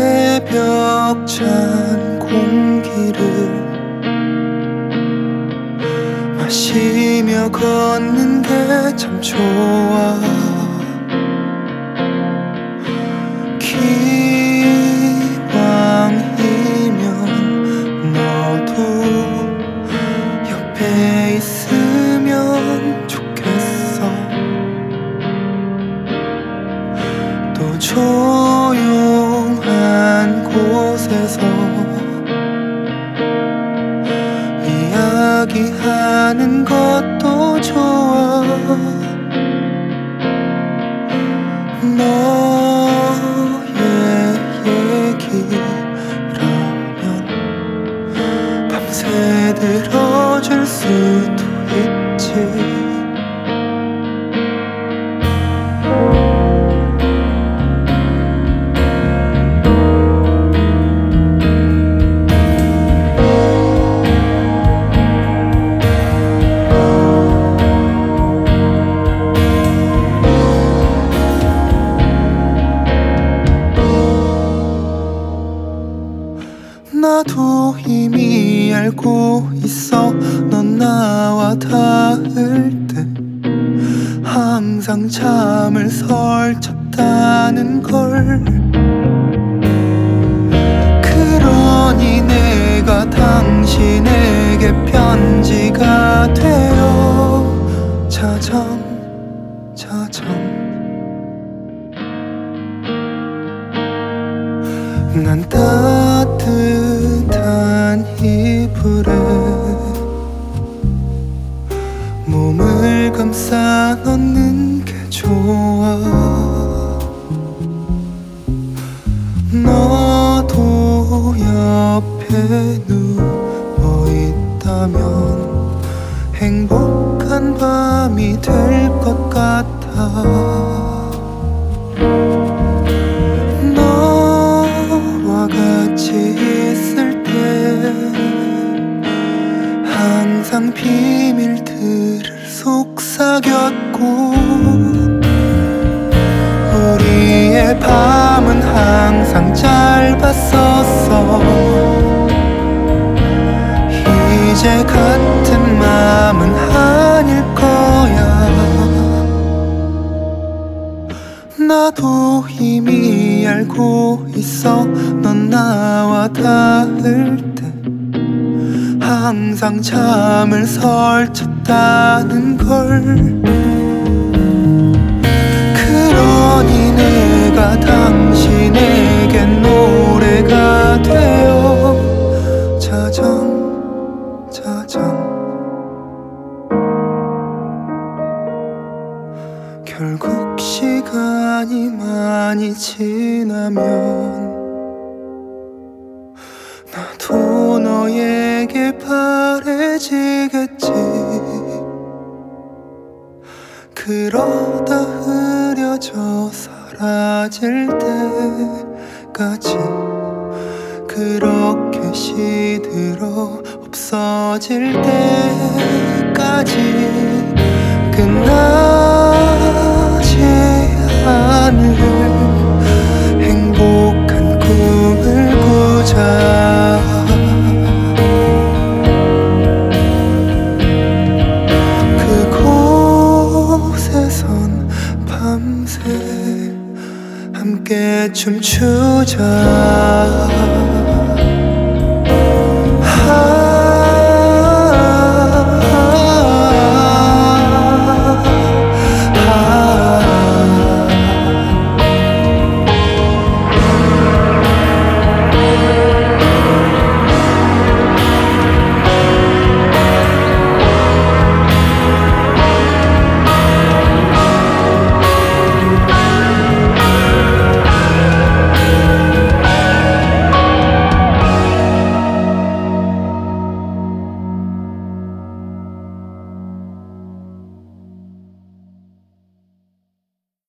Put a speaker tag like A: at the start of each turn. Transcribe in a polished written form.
A: 새벽 찬 공기를 마시며 걷는 게 참 좋아. 기왕이면 너도 옆에 있으면 좋겠어. 또 조용한 곳에서 이야기하는 것도 좋아. 너의 얘기라면 밤새 들어줄 수도 있지. 나도 이미 알고 있어. 넌 나와 닿을 때 항상 잠을 설쳤다는 걸. 그러니 내가 당신에게 편지가 되어 자정 난 따뜻한 이불에 몸을 감싸 넣는 게 좋아. 너도 옆에 누워 있다면 행복한 밤이 될 것 같아. 같이 있을 때 항상 비밀들을 속삭였고 우리의 밤은 항상 짧았었어. 이제 같은 맘은 아닐 거야. 나도 이미 알고 있어. 넌 나와 닿을 때 항상 잠을 설쳤다는 걸. 그러니 내가 당신에게 노래가 되어 자정 결국 시간이 많이 지나면 나도 너에게 바래지겠지. 그러다 흐려져 사라질 때까지 그렇게 시들어 없어질 때까지 끝나지 않을 행복한 꿈을 꾸자. 그곳에선 밤새 함께 춤추자.